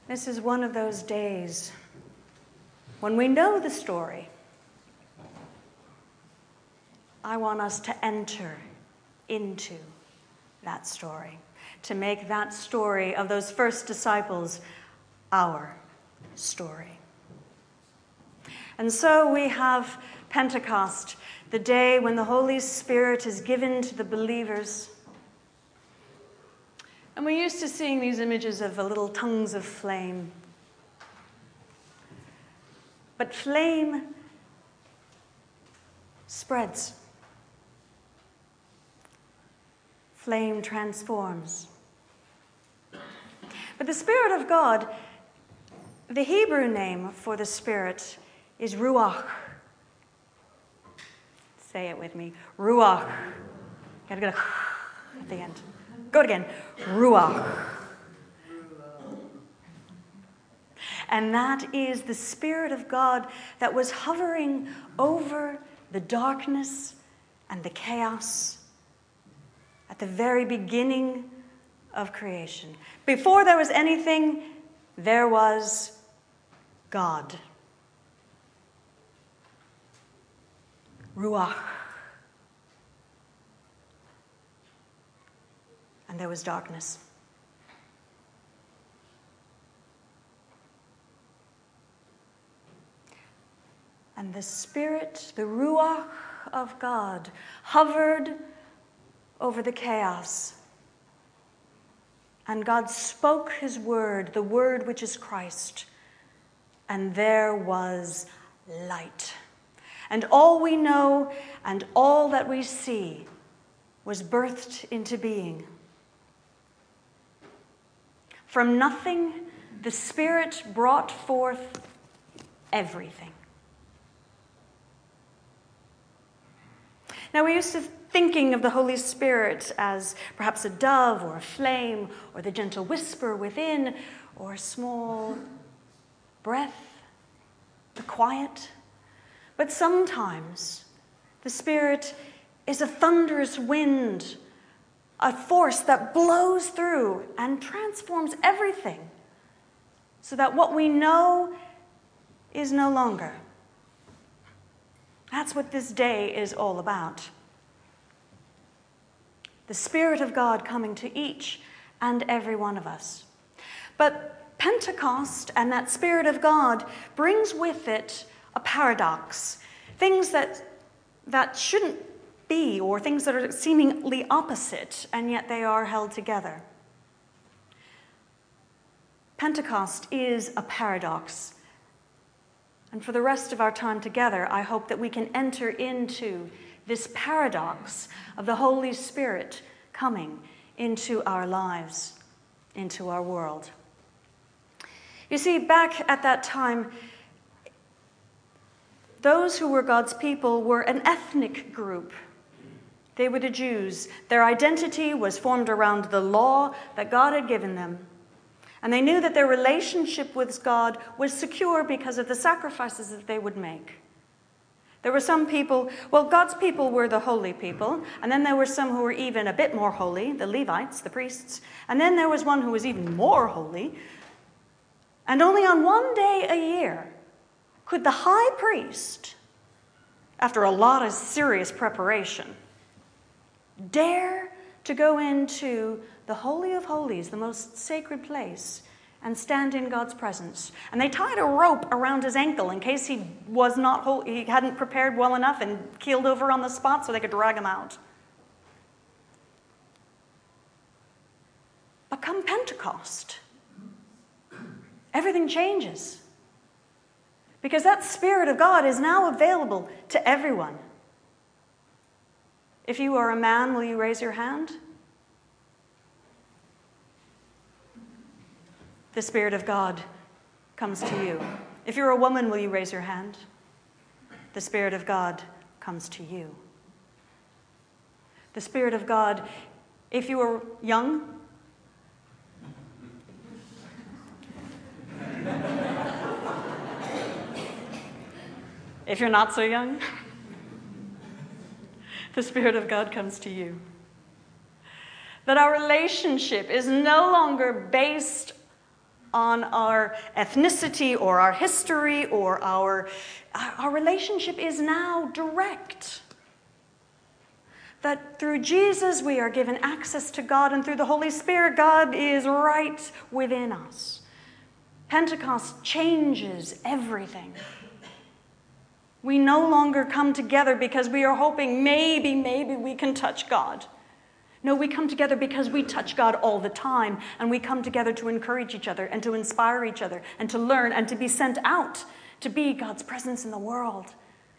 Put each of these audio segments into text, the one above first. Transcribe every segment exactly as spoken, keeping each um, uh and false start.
This is one of those days when we know the story. I want us to enter into that story, to make that story of those first disciples our story. And so we have Pentecost, the day when the Holy Spirit is given to the believers. And we're used to seeing these images of the little tongues of flame. But flame spreads. Flame transforms. But the Spirit of God, the Hebrew name for the Spirit is Ruach. Say it with me. Ruach. You gotta go at the end. Go it again. Ruach. And that is the Spirit of God that was hovering over the darkness and the chaos at the very beginning of creation. Before there was anything, there was God. Ruach. And there was darkness. And the Spirit, the Ruach of God, hovered over the chaos. And God spoke his word, the word which is Christ. And there was light. And all we know and all that we see was birthed into being. From nothing, the Spirit brought forth everything. Now, we're used to thinking of the Holy Spirit as perhaps a dove or a flame or the gentle whisper within or a small breath, the quiet. But sometimes the Spirit is a thunderous wind, a force that blows through and transforms everything so that what we know is no longer. That's what this day is all about. The Spirit of God coming to each and every one of us. But Pentecost and that Spirit of God brings with it a paradox. Things that, that shouldn't be, or things that are seemingly opposite, and yet they are held together. Pentecost is a paradox. And for the rest of our time together, I hope that we can enter into this paradox of the Holy Spirit coming into our lives, into our world. You see, back at that time, those who were God's people were an ethnic group. They were the Jews. Their identity was formed around the law that God had given them. And they knew that their relationship with God was secure because of the sacrifices that they would make. There were some people, well, God's people were the holy people, and then there were some who were even a bit more holy, the Levites, the priests, and then there was one who was even more holy. And only on one day a year could the high priest, after a lot of serious preparation, dare to go into the Holy of Holies, the most sacred place, and stand in God's presence. And they tied a rope around his ankle in case he was not holy, he hadn't prepared well enough and keeled over on the spot so they could drag him out. But come Pentecost, everything changes. Because that Spirit of God is now available to everyone. If you are a man, will you raise your hand? The Spirit of God comes to you. If you're a woman, will you raise your hand? The Spirit of God comes to you. The Spirit of God, if you are young, if you're not so young, the Spirit of God comes to you. That our relationship is no longer based on our ethnicity or our history or our, our relationship is now direct. That through Jesus we are given access to God, and through the Holy Spirit, God is right within us. Pentecost changes everything. We no longer come together because we are hoping maybe, maybe we can touch God. No, we come together because we touch God all the time, and we come together to encourage each other and to inspire each other and to learn and to be sent out to be God's presence in the world.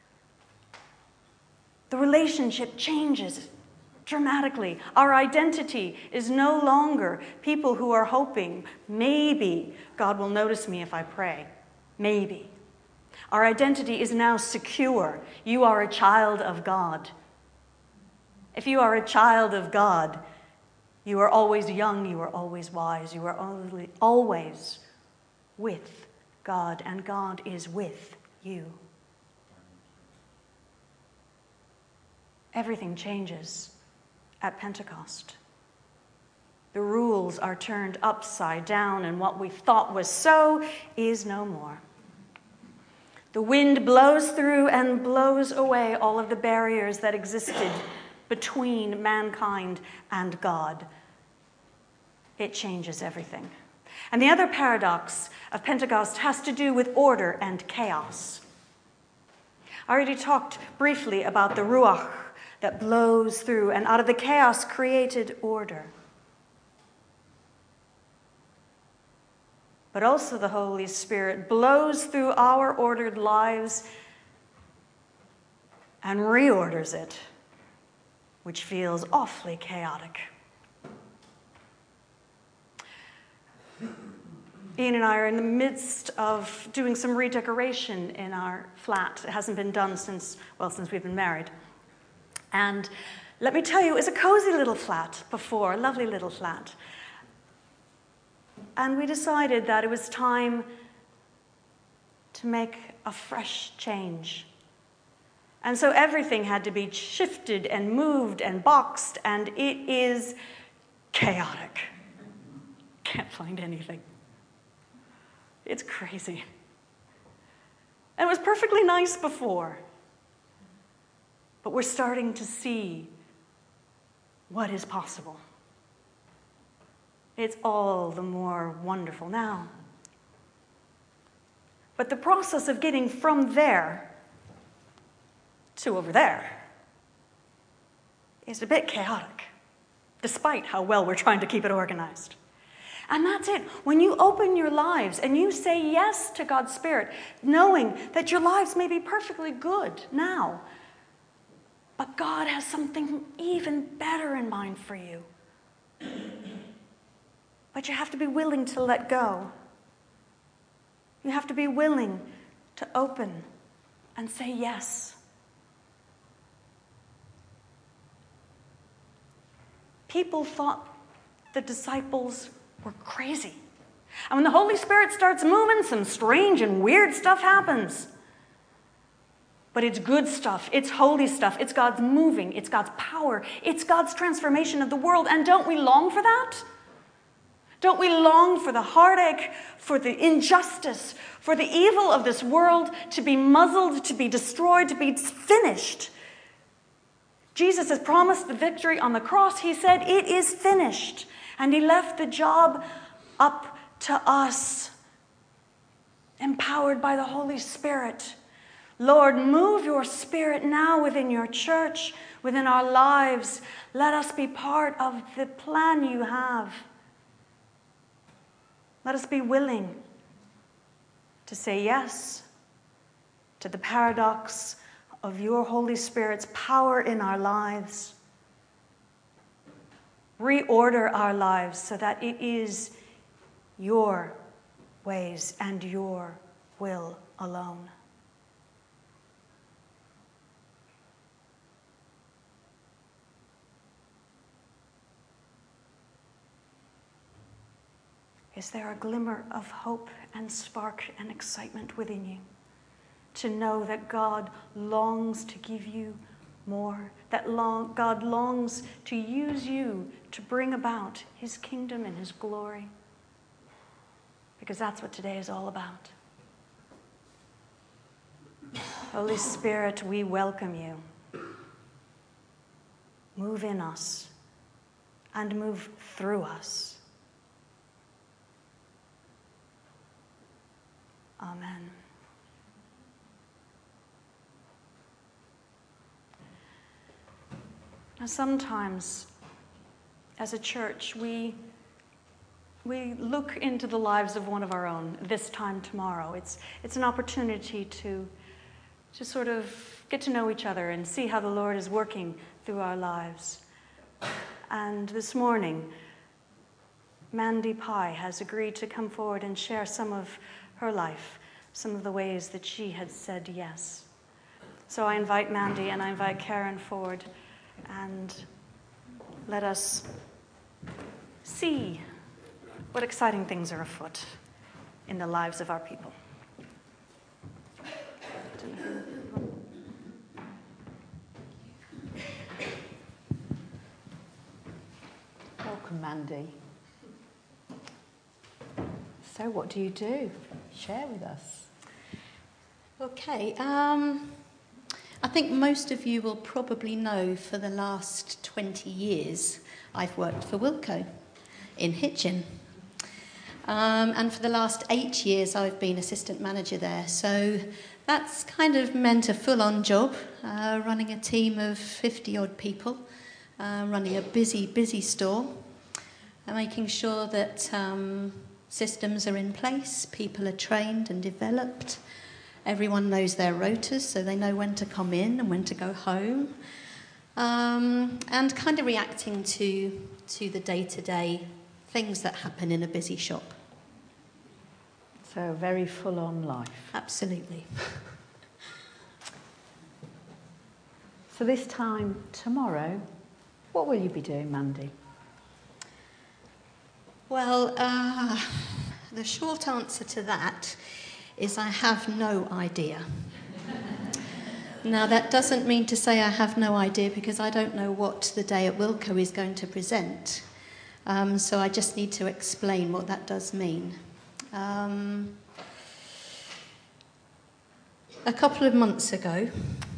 The relationship changes dramatically. Our identity is no longer people who are hoping, maybe God will notice me if I pray. Maybe. Our identity is now secure. You are a child of God. If you are a child of God, you are always young, you are always wise, you are always with God, and God is with you. Everything changes at Pentecost. The rules are turned upside down, and what we thought was so is no more. The wind blows through and blows away all of the barriers that existed between mankind and God. It changes everything. And the other paradox of Pentecost has to do with order and chaos. I already talked briefly about the Ruach that blows through, and out of the chaos created order. But also the Holy Spirit blows through our ordered lives and reorders it, which feels awfully chaotic. Ian and I are in the midst of doing some redecoration in our flat. It hasn't been done since, well, since we've been married. And let me tell you, it was a cozy little flat before, a lovely little flat. And we decided that it was time to make a fresh change. And so everything had to be shifted and moved and boxed, and it is chaotic. Can't find anything. It's crazy. And it was perfectly nice before. But we're starting to see what is possible. It's all the more wonderful now. But the process of getting from there to over there is a bit chaotic, despite how well we're trying to keep it organized. And that's it. When you open your lives and you say yes to God's Spirit, knowing that your lives may be perfectly good now, but God has something even better in mind for you. But you have to be willing to let go. You have to be willing to open and say yes. People thought the disciples were crazy. And when the Holy Spirit starts moving, some strange and weird stuff happens. But it's good stuff. It's holy stuff. It's God's moving. It's God's power. It's God's transformation of the world. And don't we long for that? Don't we long for the heartache, for the injustice, for the evil of this world to be muzzled, to be destroyed, to be finished? Jesus has promised the victory on the cross. He said, "It is finished." And he left the job up to us, empowered by the Holy Spirit. Lord, move your Spirit now within your church, within our lives. Let us be part of the plan you have. Let us be willing to say yes to the paradox of your Holy Spirit's power in our lives. Reorder our lives so that it is your ways and your will alone. Is there a glimmer of hope and spark and excitement within you to know that God longs to give you more, that long, God longs to use you to bring about his kingdom and his glory? because that's what today is all about. Holy Spirit, we welcome you. Move in us and move through us. Amen. Now, sometimes, as a church, we we look into the lives of one of our own this time tomorrow. It's it's an opportunity to to sort of get to know each other and see how the Lord is working through our lives. And this morning, Mandy Pye has agreed to come forward and share some of her life, some of the ways that she had said yes. So I invite Mandy and I invite Karen forward, and let us see what exciting things are afoot in the lives of our people. Welcome, Mandy. So what do you do? Share with us. Okay, um, I think most of you will probably know for the last twenty years I've worked for Wilko in Hitchin. Um, and for the last eight years I've been assistant manager there. So that's kind of meant a full-on job, uh, running a team of fifty-odd people, uh, running a busy, busy store, and making sure that um, systems are in place, people are trained and developed, everyone knows their rotas, so they know when to come in and when to go home, um, and kind of reacting to, to the day-to-day things that happen in a busy shop. So a very full-on life. Absolutely. So this time tomorrow, what will you be doing, Mandy? Well, uh, the short answer to that is I have no idea. Now, that doesn't mean to say I have no idea, because I don't know what the day at Wilko is going to present. Um, so I just need to explain what that does mean. Um, a couple of months ago,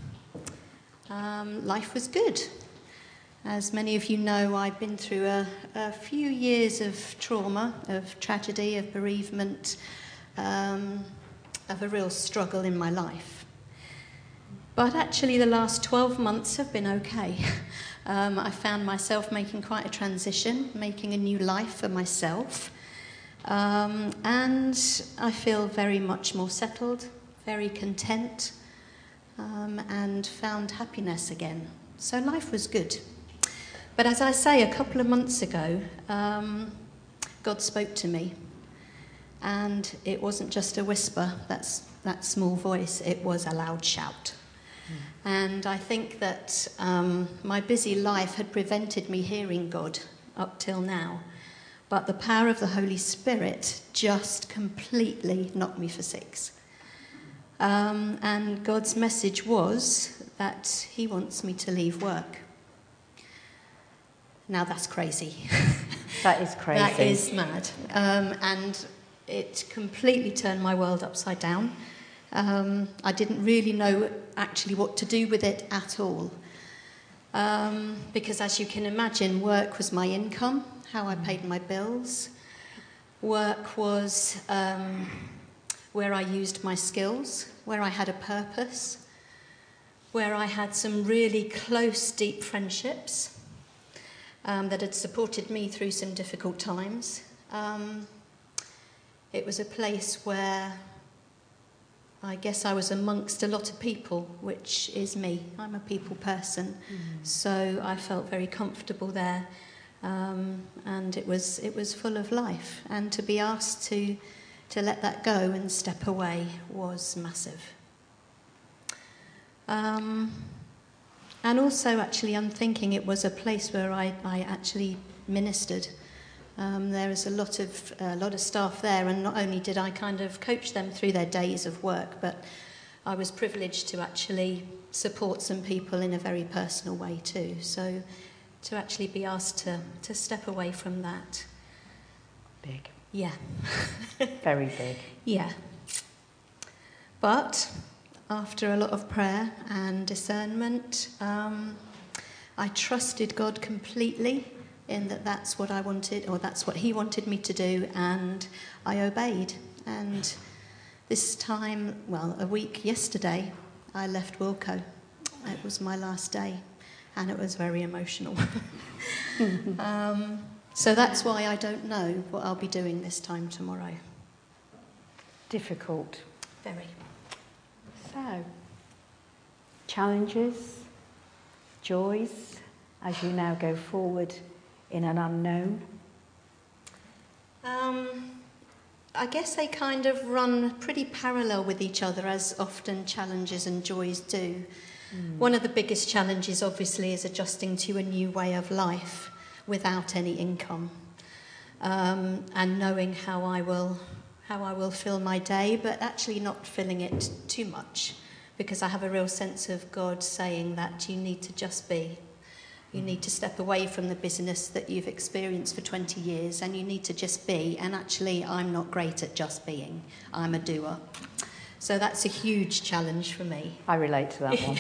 um, life was good. As many of you know, I've been through a, a few years of trauma, of tragedy, of bereavement, um, of a real struggle in my life. But actually the last twelve months have been okay. Um, I found myself making quite a transition, making a new life for myself. Um, and I feel very much more settled, very content, um, and found happiness again. So life was good. But as I say, a couple of months ago, um, God spoke to me. And it wasn't just a whisper, that's that small voice, it was a loud shout. Mm. And I think that um, my busy life had prevented me hearing God up till now. But the power of the Holy Spirit just completely knocked me for six. Um, and God's message was that he wants me to leave work. Now that's crazy. That is crazy. That is mad. Um, and it completely turned my world upside down. Um, I didn't really know actually what to do with it at all. Um, because as you can imagine, work was my income, how I paid my bills. Work was um, where I used my skills, where I had a purpose, where I had some really close, deep friendships um, that had supported me through some difficult times. Um, it was a place where I guess I was amongst a lot of people, which is me. I'm a people person, mm. So I felt very comfortable there, um, and it was it was full of life. And to be asked to to let that go and step away was massive. Um, and also, actually, I'm thinking it was a place where I, I actually ministered. Um, there was a lot of a lot of staff there, and not only did I kind of coach them through their days of work, but I was privileged to actually support some people in a very personal way too. So to actually be asked to, to step away from that. Big. Yeah. Very big. Yeah. But after a lot of prayer and discernment, um, I trusted God completely in that that's what I wanted, or that's what he wanted me to do, and I obeyed. And this time, well, a week yesterday, I left Wilco. It was my last day, and it was very emotional. um, so that's why I don't know what I'll be doing this time tomorrow. Difficult. Very. So, challenges, joys, as you now go forward in an unknown? Um, I guess they kind of run pretty parallel with each other, as often challenges and joys do. Mm. One of the biggest challenges, obviously, is adjusting to a new way of life without any income, um, and knowing how I will how I will fill my day, but actually not filling it too much, because I have a real sense of God saying that you need to just be. You need to step away from the business that you've experienced for twenty years, and you need to just be. And actually, I'm not great at just being. I'm a doer. So that's a huge challenge for me. I relate to that one.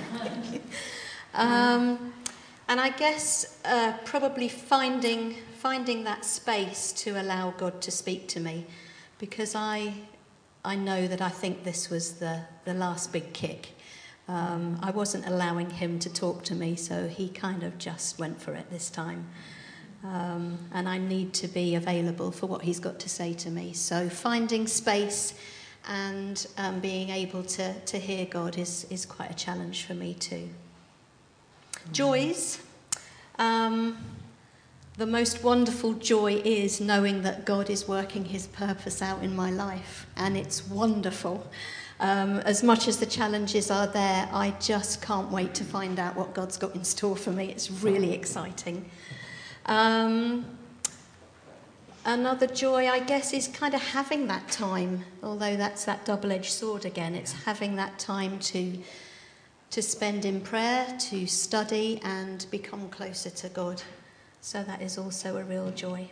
um, and I guess uh, probably finding finding that space to allow God to speak to me, because I I know that I think this was the, the last big kick. Um, I wasn't allowing him to talk to me, so he kind of just went for it this time. Um, and I need to be available for what he's got to say to me. So finding space and um, being able to, to hear God is, is quite a challenge for me too. Mm. Joys. Um, the most wonderful joy is knowing that God is working his purpose out in my life, and it's wonderful. Um, as much as the challenges are there, I just can't wait to find out what God's got in store for me. It's really exciting. Um, another joy, I guess, is kind of having that time, although that's that double-edged sword again. It's having that time to, to spend in prayer, to study, and become closer to God. So that is also a real joy.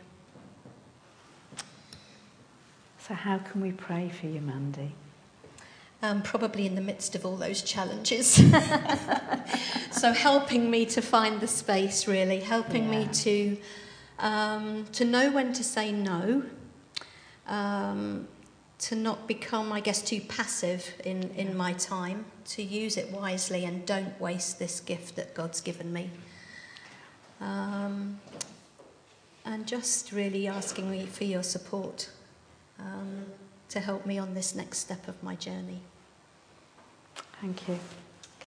So how can we pray for you, Mandy? Um, probably in the midst of all those challenges. So helping me to find the space, really, helping yeah. me to um, to know when to say no, um, to not become, I guess, too passive in, in my time, to use it wisely and don't waste this gift that God's given me. Um, and just really asking me for your support. Um, to help me on this next step of my journey. Thank you.